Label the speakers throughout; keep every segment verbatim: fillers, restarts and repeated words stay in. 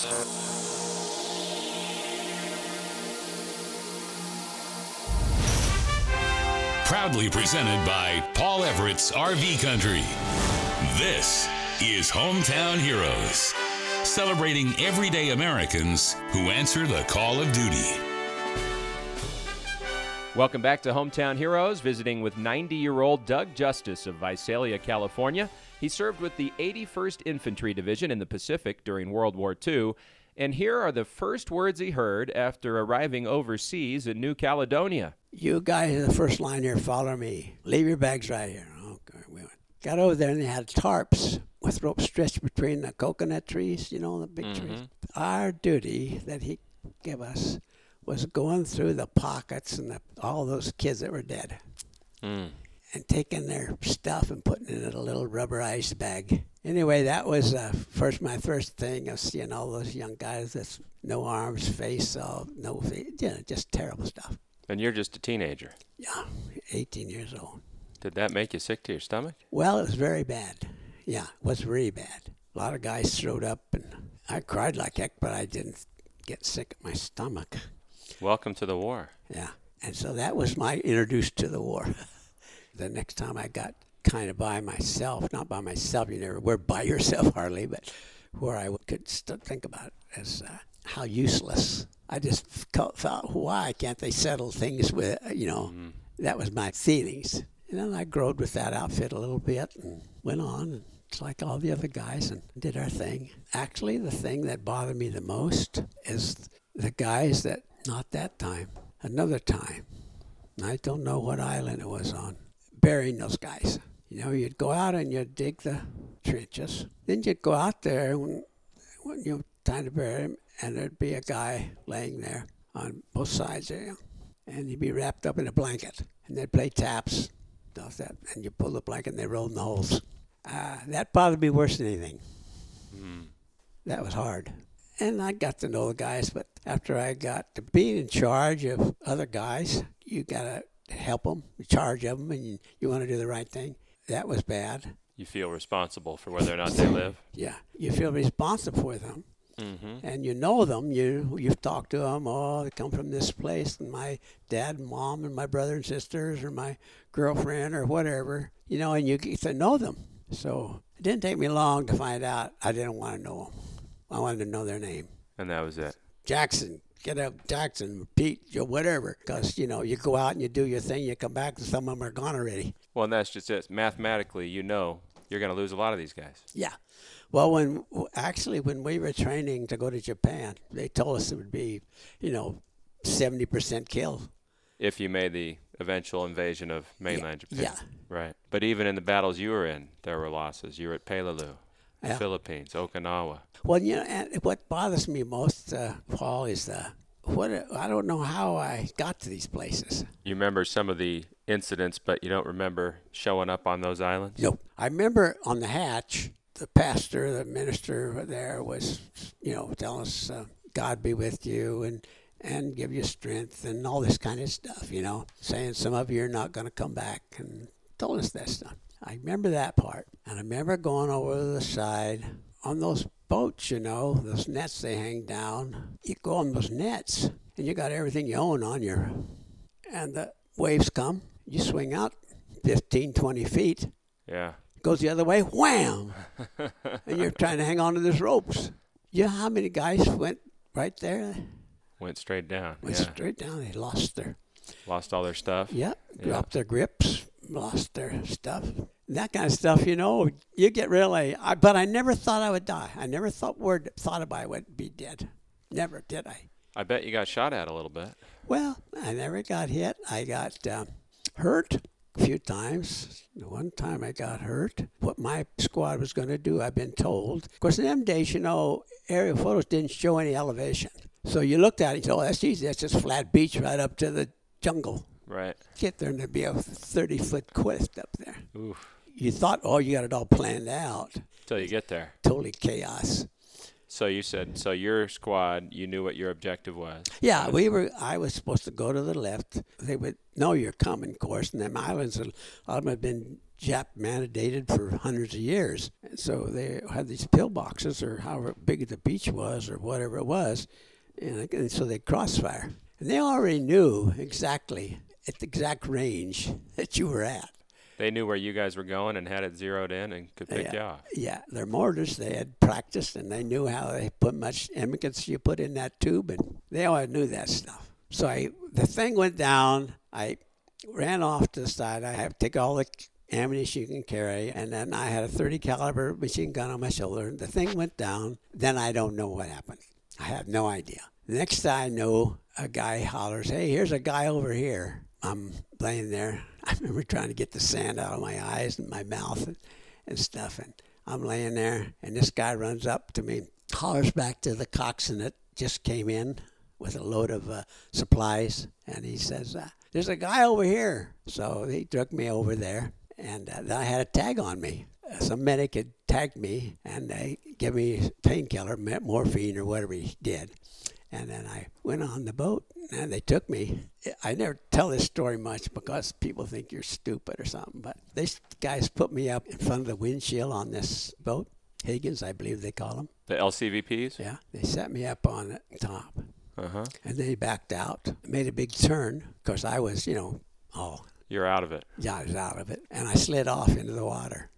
Speaker 1: Proudly presented by Paul Everett's R V Country. This is Hometown Heroes, celebrating everyday Americans who answer the call of duty.
Speaker 2: Welcome back to Hometown Heroes, visiting with ninety-year-old Doug Justice of Visalia, California. He served with the eighty-first Infantry Division in the Pacific during World War Two, and here are the first words he heard after arriving overseas in New Caledonia.
Speaker 3: You guys, the first line here, follow me. Leave your bags right here. Okay, we went. Got over there and they had tarps with ropes stretched between the coconut trees, you know, the big mm-hmm. trees. Our duty that he gave us was going through the pockets and the, all those kids that were dead mm. and taking their stuff and putting it in a little rubberized bag. Anyway, that was uh, first my first thing of seeing all those young guys with no arms, face, all, no face, you know, just terrible stuff.
Speaker 2: And you're just a teenager.
Speaker 3: Yeah, eighteen years old.
Speaker 2: Did that make you sick to your stomach?
Speaker 3: Well, it was very bad. Yeah, it was really bad. A lot of guys throwed up, and I cried like heck, but I didn't get sick at my stomach.
Speaker 2: Welcome to the war.
Speaker 3: Yeah, and so that was my introduced to the war. The next time I got kind of by myself, not by myself, you never were by yourself hardly, but where I could still think about it as uh, how useless. I just felt, why can't they settle things with, you know, mm-hmm. that was my feelings. And then I growed with that outfit a little bit and went on, and it's like all the other guys, and did our thing. Actually, the thing that bothered me the most is the guys that, not that time, another time, I don't know what island it was on, burying those guys. You know, you'd go out and you'd dig the trenches. Then you'd go out there when, when you were time to bury them, and there'd be a guy laying there on both sides there, and he'd be wrapped up in a blanket, and they'd play taps, stuff that, and you pull the blanket and they roll in the holes. Uh, that bothered me worse than anything. Mm. That was hard. And I got to know the guys, but after I got to being in charge of other guys, you got to help them, in charge of them, and you, you want to do the right thing. That was bad.
Speaker 2: You feel responsible for whether or not they live?
Speaker 3: Yeah, you feel responsible for them. Mm-hmm. And you know them, you, you've talked to them, oh, they come from this place, and my dad and mom and my brother and sisters or my girlfriend or whatever, you know, and you get to know them. So it didn't take me long to find out I didn't want to know them. I wanted to know their name.
Speaker 2: And that was it.
Speaker 3: Jackson, get up Jackson, Pete, whatever, because, you know, you go out and you do your thing, you come back, and some of them are gone already.
Speaker 2: Well, and that's just it. Mathematically, you know you're going to lose a lot of these guys.
Speaker 3: Yeah. Well, when actually when we were training to go to Japan, they told us it would be, you know, seventy percent killed.
Speaker 2: If you made the eventual invasion of mainland
Speaker 3: yeah.
Speaker 2: Japan.
Speaker 3: Yeah.
Speaker 2: Right. But even in the battles you were in, there were losses. You were at Peleliu, the
Speaker 3: yeah.
Speaker 2: Philippines, Okinawa.
Speaker 3: Well, you know, and what bothers me most, uh, Paul, is the, what I don't know how I got to these places.
Speaker 2: You remember some of the incidents, but you don't remember showing up on those islands?
Speaker 3: Nope. I remember on the hatch, the pastor, the minister there was, you know, telling us, uh, God be with you and, and give you strength and all this kind of stuff, you know, saying some of you are not going to come back, and told us that stuff. I remember that part. And I remember going over to the side on those boats, you know, those nets they hang down. You go on those nets and you got everything you own on your, and the waves come, you swing out fifteen, twenty feet.
Speaker 2: Yeah.
Speaker 3: Goes the other way, wham! And you're trying to hang on to those ropes. You know how many guys went right there?
Speaker 2: Went straight down.
Speaker 3: Went
Speaker 2: yeah.
Speaker 3: straight down. They lost their...
Speaker 2: Lost all their stuff?
Speaker 3: Yep.
Speaker 2: Yeah.
Speaker 3: Dropped their grips, lost their stuff. That kind of stuff, you know, you get really... I, but I never thought I would die. I never thought word thought about I would be dead. Never did I.
Speaker 2: I bet you got shot at a little bit.
Speaker 3: Well, I never got hit. I got uh, hurt a few times. One time I got hurt. What my squad was going to do, I've been told. Of course, in them days, you know, aerial photos didn't show any elevation. So you looked at it and said, oh, that's easy. That's just flat beach right up to the jungle.
Speaker 2: Right.
Speaker 3: Get there and there'd be a thirty-foot cliff up there.
Speaker 2: Oof.
Speaker 3: You thought, oh, you got it all planned out.
Speaker 2: Till you get there.
Speaker 3: Totally chaos.
Speaker 2: So you said, so your squad, you knew what your objective was.
Speaker 3: Yeah, we were. I was supposed to go to the left. They would know you're coming, of course, and them islands, a lot of them had been Jap mandated for hundreds of years. And so they had these pillboxes, or however big the beach was, or whatever it was, and, and so they crossfire. And they already knew exactly at the exact range that you were at.
Speaker 2: They knew where you guys were going and had it zeroed in and could pick
Speaker 3: yeah,
Speaker 2: you off.
Speaker 3: Yeah, their mortars, they had practiced, and they knew how they put much emigrants you put in that tube, and they all knew that stuff. So I, the thing went down. I ran off to the side. I had to take all the ammunition you can carry, and then I had a thirty caliber machine gun on my shoulder. The thing went down. Then I don't know what happened. I have no idea. The next thing I know, a guy hollers, "Hey, here's a guy over here." I'm laying there. I remember trying to get the sand out of my eyes and my mouth and, and stuff. And I'm laying there, and this guy runs up to me, hollers back to the coxswain that just came in with a load of uh, supplies. And he says, uh, "There's a guy over here." So he took me over there, and uh, then I had a tag on me. Uh, some medic had tagged me, and they gave me painkiller, morphine, or whatever he did. And then I went on the boat, and they took me. I never tell this story much because people think you're stupid or something, but these guys put me up in front of the windshield on this boat, Higgins, I believe they call them.
Speaker 2: The L C V Ps?
Speaker 3: Yeah, they set me up on the top.
Speaker 2: Uh-huh.
Speaker 3: And then he backed out, made a big turn. Of course, I was, you know, all...
Speaker 2: You're out of it.
Speaker 3: Yeah, I was out of it. And I slid off into the water.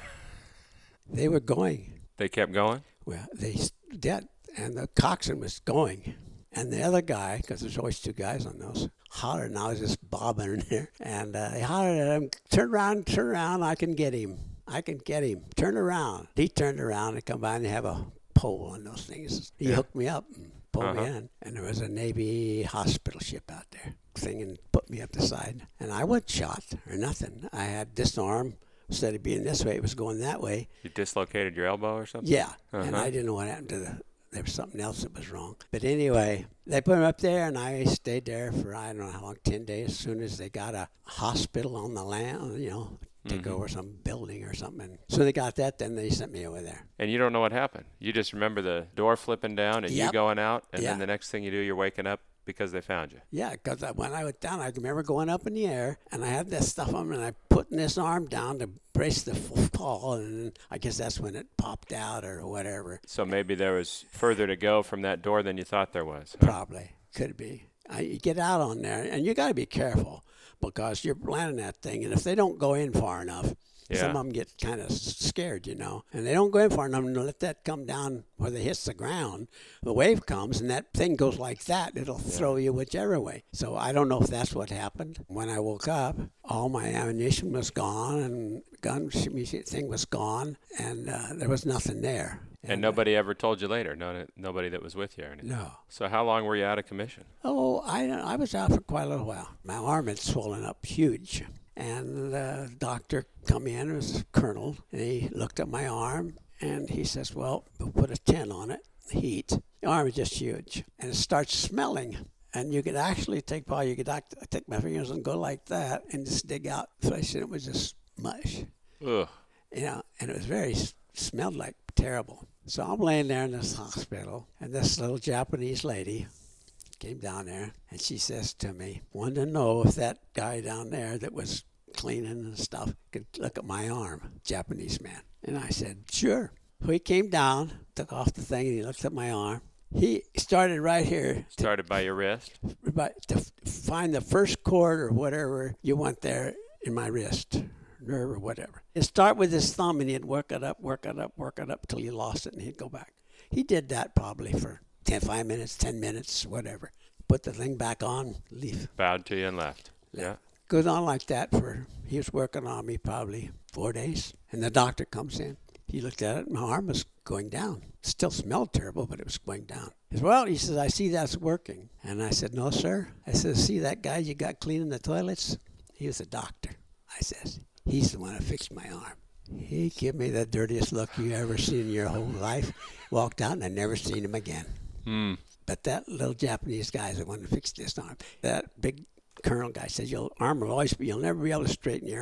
Speaker 3: They were going.
Speaker 2: They kept going?
Speaker 3: Well, they did. And the coxswain was going. And the other guy, because there's always two guys on those, hollered, and I was just bobbing in there. And uh, they hollered at him, "Turn around, turn around, I can get him. I can get him. Turn around." He turned around and come by and have a pole on those things. He yeah. hooked me up and pulled uh-huh. me in. And there was a Navy hospital ship out there thing and put me up the side. And I wasn't shot or nothing. I had this arm. Instead of being this way, it was going that way.
Speaker 2: You dislocated your elbow or something?
Speaker 3: Yeah.
Speaker 2: Uh-huh.
Speaker 3: And I didn't know what happened to the... There was something else that was wrong. But anyway, they put him up there, and I stayed there for, I don't know how long, ten days. As soon as they got a hospital on the land, you know, take mm-hmm. over some building or something. And so they got that, then they sent me over there.
Speaker 2: And you don't know what happened. You just remember the door flipping down and yep. you going out, and
Speaker 3: yeah.
Speaker 2: then the next thing you do, you're waking up because they found you.
Speaker 3: Yeah, because when I went down, I remember going up in the air, and I had this stuff on me, and I putting this arm down to brace the fall, and I guess that's when it popped out or whatever.
Speaker 2: So maybe there was further to go from that door than you thought there was. Huh?
Speaker 3: Probably. Could be. I, you get out on there, and you got to be careful because you're landing that thing, and if they don't go in far enough, yeah. some of them get kind of scared, you know, and they don't go in far enough and let that come down where they hit the ground. The wave comes, and that thing goes like that. It'll yeah. throw you whichever way. So I don't know if that's what happened. When I woke up, all my ammunition was gone, and gun thing was gone, and uh, there was nothing there.
Speaker 2: And, and nobody uh, ever told you later? No, nobody that was with you or anything?
Speaker 3: No.
Speaker 2: So how long were you out of commission?
Speaker 3: Oh, I, I was out for quite a little while. My arm had swollen up huge. And the doctor come in, it was a colonel, and he looked at my arm, and he says, "Well, we'll put a tin on it, heat." The arm is just huge. And it starts smelling. And you could actually take, probably you could take my fingers and go like that and just dig out flesh, and it was just mush.
Speaker 2: Ugh.
Speaker 3: You know, and it was very, smelled like terrible. So I'm laying there in this hospital, and this little Japanese lady came down there, and she says to me, "Wanted to know if that guy down there that was cleaning and stuff could look at my arm," Japanese man. And I said, "Sure." So he came down, took off the thing, and he looked at my arm. He started right here.
Speaker 2: Started by your wrist?
Speaker 3: By, to find the first cord or whatever you want there in my wrist, nerve or whatever. He'd start with his thumb, and he'd work it up, work it up, work it up till you lost it, and he'd go back. He did that probably for ten, five minutes, ten minutes, whatever. Put the thing back on, leave.
Speaker 2: Bowed to you and left. Yeah.
Speaker 3: Goes on like that for, he was working on me probably four days. And the doctor comes in. He looked at it, my arm was going down. It still smelled terrible, but it was going down. He says, "Well," he says, "I see that's working." And I said, "No, sir." I said, "See that guy you got cleaning the toilets?" He was a doctor. I says, "He's the one that fixed my arm." He gave me the dirtiest look you ever seen in your whole life. Walked out, and I never seen him again.
Speaker 2: Mm.
Speaker 3: But that little Japanese guy is the one that fixed this arm. That big colonel guy said, "Your arm will always be, you'll never be able to straighten your arm.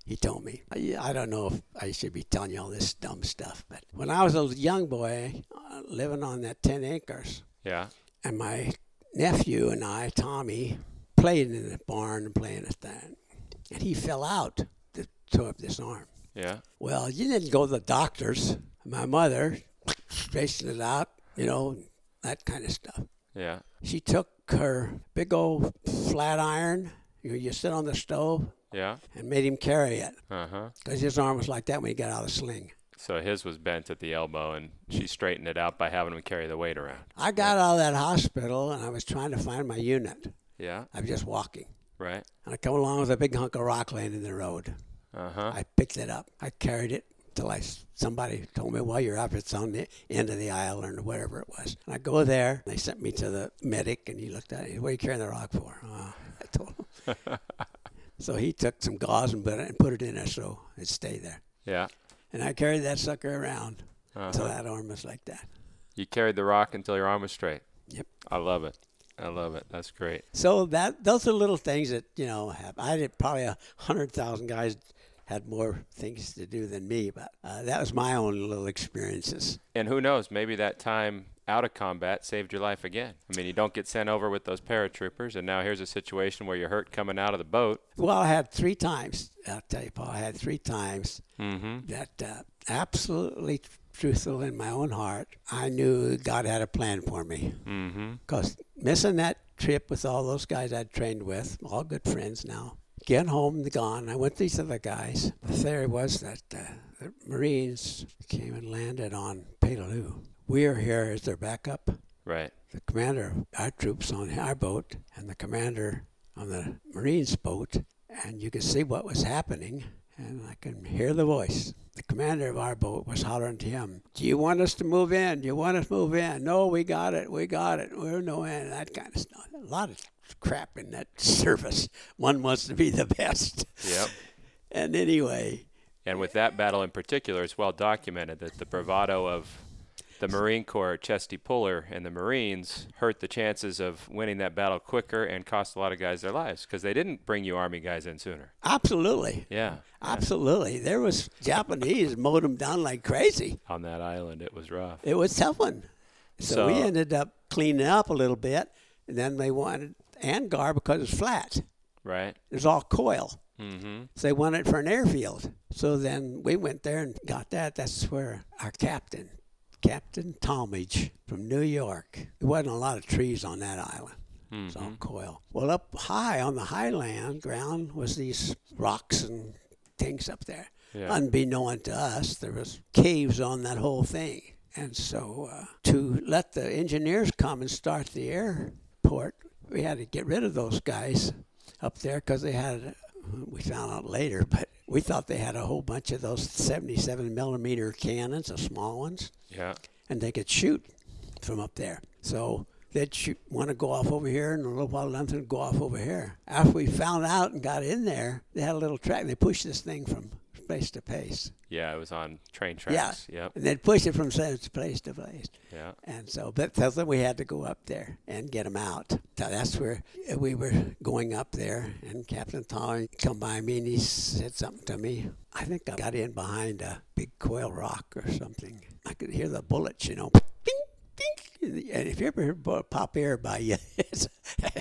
Speaker 3: he told me. I, I don't know if I should be telling you all this dumb stuff, but when I was a young boy uh, living on that ten acres,
Speaker 2: Yeah.
Speaker 3: and my nephew and I, Tommy, played in the barn and playing at that, and he fell out, to tore up this arm.
Speaker 2: Yeah.
Speaker 3: Well, you didn't go to the doctors. My mother straightened it out, you know, that kind of stuff.
Speaker 2: Yeah.
Speaker 3: She took her big old flat iron, you, you sit on the stove,
Speaker 2: Yeah.
Speaker 3: and made him carry it.
Speaker 2: Uh-huh.
Speaker 3: Because his arm was like that when he got out of the sling.
Speaker 2: So his was bent at the elbow, and she straightened it out by having him carry the weight around.
Speaker 3: I got out of that hospital, and I was trying to find my unit.
Speaker 2: Yeah.
Speaker 3: I was just walking.
Speaker 2: Right.
Speaker 3: And I come along with a big hunk of rock laying in the road.
Speaker 2: Uh-huh.
Speaker 3: I picked it up. I carried it till I, somebody told me, well, you're up. It's on the end of the aisle or whatever it was. And I go there. They sent me to the medic, and he looked at it. What are you carrying the rock for? Oh, I told him. So he took some gauze and put it, and put it in there so it stayed there.
Speaker 2: Yeah.
Speaker 3: And I carried that sucker around
Speaker 2: Uh-huh.
Speaker 3: until that arm was like that.
Speaker 2: You carried the rock until your arm was straight.
Speaker 3: Yep.
Speaker 2: I love it. I love it. That's great.
Speaker 3: So that those are little things that, you know, have, I did probably a hundred thousand guys had more things to do than me, but uh, that was my own little experiences.
Speaker 2: And who knows, maybe that time out of combat saved your life again. I mean, you don't get sent over with those paratroopers, and now here's a situation where you're hurt coming out of the boat.
Speaker 3: Well, I had three times, I'll tell you, Paul, I had three times
Speaker 2: Mm-hmm.
Speaker 3: that uh, absolutely truthful in my own heart, I knew God had a plan for me.
Speaker 2: Mm-hmm.
Speaker 3: Because missing that trip with all those guys I'd trained with, all good friends now, getting home, gone, I went to these other guys. The theory was that uh, the Marines came and landed on Peleliu. We are here as their backup.
Speaker 2: Right.
Speaker 3: The commander of our troops on our boat and the commander on the Marines' boat, and you could see what was happening, and I can hear the voice. The commander of our boat was hollering to him, do you want us to move in? Do you want us to move in? No, we got it. We got it. We're no in. That kind of stuff. A lot of crap in that service. One wants to be the best.
Speaker 2: Yep.
Speaker 3: And anyway.
Speaker 2: And with that battle in particular, it's well documented that the bravado of the Marine Corps, Chesty Puller, and the Marines hurt the chances of winning that battle quicker and cost a lot of guys their lives because they didn't bring you Army guys in sooner.
Speaker 3: Absolutely.
Speaker 2: Yeah.
Speaker 3: Absolutely. There was Japanese mowed them down like crazy.
Speaker 2: On that island, it was rough.
Speaker 3: It was tough one. So,
Speaker 2: So-
Speaker 3: we ended up cleaning up a little bit, and then they wanted Angar because it's flat.
Speaker 2: Right.
Speaker 3: It was all coil.
Speaker 2: Mm-hmm.
Speaker 3: So they wanted it for an airfield. So then we went there and got that. That's where our captain, Captain Talmadge from New York. There wasn't a lot of trees on that island. It was all coil. Well, up high on the highland ground was these rocks and things up there.
Speaker 2: Yeah.
Speaker 3: Unbeknown to us, there was caves on that whole thing. And so uh, to let the engineers come and start the airport, we had to get rid of those guys up there because they had, we found out later, but we thought they had a whole bunch of those seventy-seven millimeter cannons, the small ones,
Speaker 2: Yeah.
Speaker 3: and they could shoot from up there. So they'd shoot, want to go off over here, and a little while later they'd go off over here. After we found out and got in there, they had a little track. They pushed this thing from place to place.
Speaker 2: Yeah, it was on train tracks.
Speaker 3: Yeah.
Speaker 2: Yep.
Speaker 3: And they'd push it from place to place.
Speaker 2: Yeah.
Speaker 3: And so, but so then we had to go up there and get them out. So that's where we were going up there, and Captain Tom come by me and he said something to me. I think I got in behind a big coil rock or something. I could hear the bullets, you know. Ding, ding. And if you ever hear a pop air by you, it's,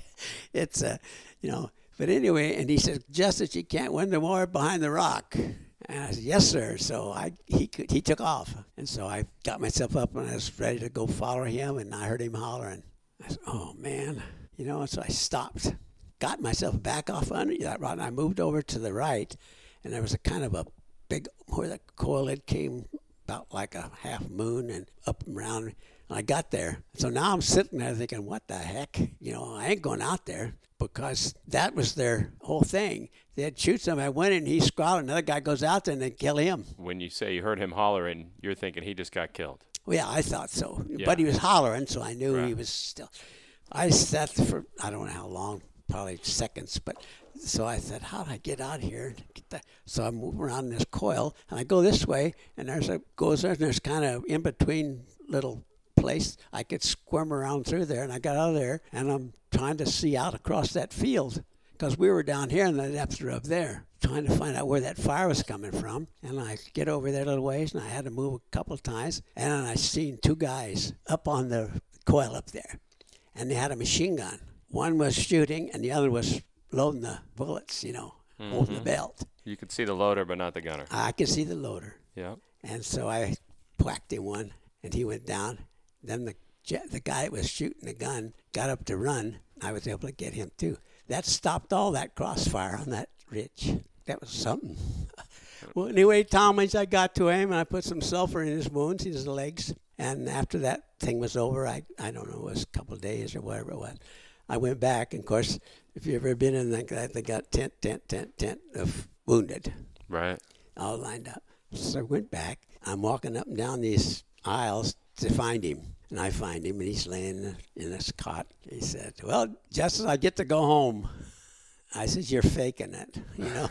Speaker 3: it's uh, you know. But anyway, and he said, Justice, you can't win the war behind the rock. And I said, yes, sir. So I he could, he took off. And so I got myself up and I was ready to go follow him, and I heard him hollering. I said, oh, man. You know, and so I stopped, got myself back off under that rod, and I moved over to the right, and there was a kind of a big, where the coil head came about like a half moon and up and around. And I got there. So now I'm sitting there thinking, what the heck? You know, I ain't going out there. Because that was their whole thing. They'd shoot somebody. I went in, and he scrawled. Another guy goes out there, and they kill him.
Speaker 2: When you say you heard him hollering, you're thinking he just got killed.
Speaker 3: Well, yeah, I thought so.
Speaker 2: Yeah.
Speaker 3: But he was hollering, so I knew
Speaker 2: Right.
Speaker 3: he was still. I sat for, I don't know how long, probably seconds. But so I said, how do I get out here? Get that? So I move around this coil, and I go this way, and there's a goes there, and there's kind of in between little place I could squirm around through there, and I got out of there, and I'm trying to see out across that field because we were down here and the depths were up there, trying to find out where that fire was coming from. And I get over there a little ways, and I had to move a couple of times, and I seen two guys up on the coil up there, and they had a machine gun. One was shooting, and the other was loading the bullets, you know, mm-hmm. holding the belt.
Speaker 2: You could see the loader, but not the gunner.
Speaker 3: I could see the loader.
Speaker 2: Yeah.
Speaker 3: And so I whacked him one, and he went down. Then the the guy that was shooting the gun got up to run. I was able to get him, too. That stopped all that crossfire on that ridge. That was something. Well, anyway, Tom, as I got to him, and I put some sulfur in his wounds, in his legs. And after that thing was over, I, I don't know, it was a couple of days or whatever it was. I went back, and, of course, if you've ever been in that, they got tent, tent, tent, tent of wounded.
Speaker 2: Right.
Speaker 3: All lined up. So I went back. I'm walking up and down these aisles to find him. And I find him, and he's laying in his cot. He said, well, Justice, I get to go home. I said, you're faking it, you know.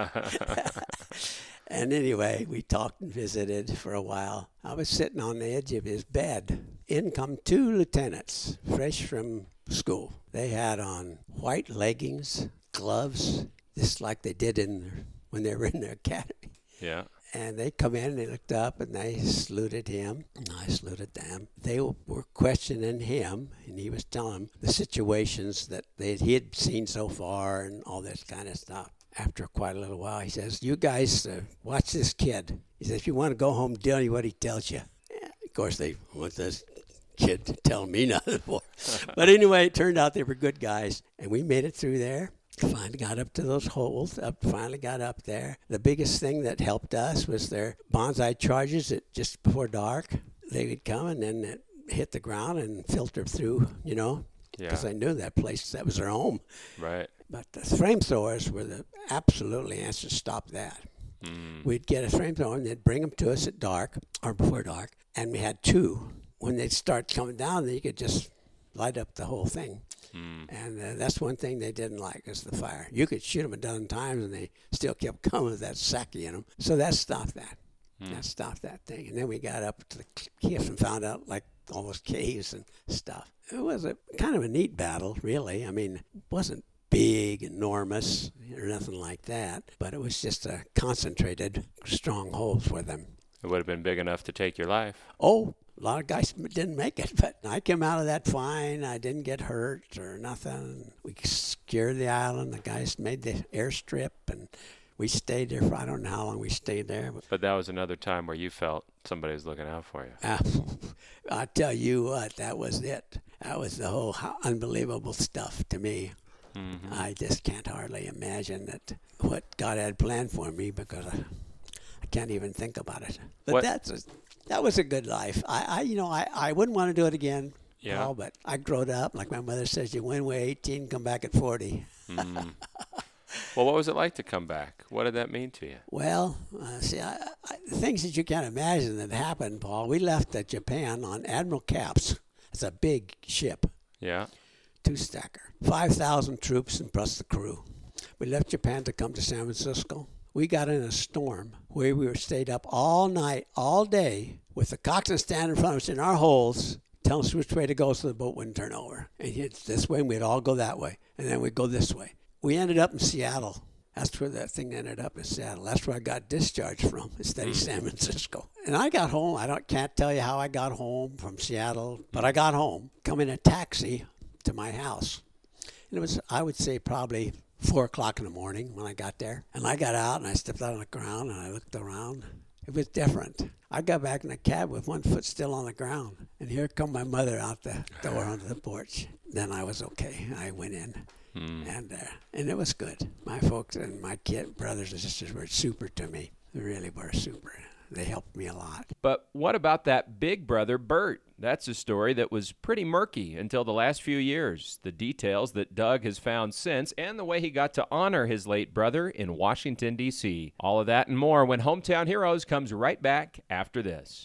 Speaker 3: And anyway, we talked and visited for a while. I was sitting on the edge of his bed. In come two lieutenants, fresh from school. They had on white leggings, gloves, just like they did in when they were in their academy.
Speaker 2: Yeah.
Speaker 3: And they come in, and they looked up, and they saluted him, and I saluted them. They were questioning him, and he was telling them the situations that they he had seen so far and all this kind of stuff. After quite a little while, he says, you guys uh, watch this kid. He says, if you want to go home, tell you what he tells you. Yeah, of course, they want this kid to tell me nothing more. But anyway, it turned out they were good guys, and we made it through there. Finally got up to those holes, up, finally got up there. The biggest thing that helped us was their bonsai charges at just before dark. They would come and then it hit the ground and filter through, you know, because
Speaker 2: yeah.
Speaker 3: I knew that place, that was their home.
Speaker 2: Right.
Speaker 3: But the flamethrowers were the absolutely answer to stop that. Mm. We'd get a flamethrower and they'd bring them to us at dark or before dark, and we had two. When they'd start coming down, then you could just light up the whole thing. Mm. And uh, that's one thing they didn't like is the fire. You could shoot them a dozen times and they still kept coming with that sake in them. So that stopped that. Mm. That stopped that thing. And then we got up to the cliffs and found out like all those caves and stuff. It was a kind of a neat battle, really. I mean, it wasn't big, enormous, or nothing like that. But it was just a concentrated stronghold for them.
Speaker 2: It would have been big enough to take your life.
Speaker 3: Oh, a lot of guys didn't make it, but I came out of that fine. I didn't get hurt or nothing. We secured the island. The guys made the airstrip, and we stayed there for I don't know how long we stayed there. But,
Speaker 2: but that was another time where you felt somebody was looking out for you.
Speaker 3: Uh, I tell you what, that was it. That was the whole unbelievable stuff to me. Mm-hmm. I just can't hardly imagine that what God had planned for me because I, I can't even think about it. But what? that's a, that was a good life. I, I you know, I, I wouldn't want to do it again. Yeah. Paul, but I growed up. Like my mother says, you went away eighteen, come back at forty.
Speaker 2: Mm. Well, what was it like to come back? What did that mean to you?
Speaker 3: Well, uh, see, I, I, things that you can't imagine that happened, Paul. We left uh, Japan on Admiral Caps. It's a big ship.
Speaker 2: Yeah.
Speaker 3: Two-stacker. five thousand troops and plus the crew. We left Japan to come to San Francisco. We got in a storm where we were stayed up all night, all day, with the coxswain standing in front of us in our holes, telling us which way to go so the boat wouldn't turn over. And it's this way, and we'd all go that way. And then we'd go this way. We ended up in Seattle. That's where that thing ended up in Seattle. That's where I got discharged from, instead of San Francisco. And I got home. I don't can't tell you how I got home from Seattle, but I got home, come in a taxi to my house. And it was, I would say, probably four o'clock in the morning when I got there. And I got out, and I stepped out on the ground, and I looked around. It was different. I got back in the cab with one foot still on the ground. And here come my mother out the door onto the porch. Then I was okay. I went in. Hmm. And uh, and it was good. My folks and my kid, brothers and sisters were super to me. They really were super. They helped me a lot.
Speaker 2: But what about that big brother, Bert? That's a story that was pretty murky until the last few years. The details that Doug has found since and the way he got to honor his late brother in Washington, D C All of that and more when Hometown Heroes comes right back after this.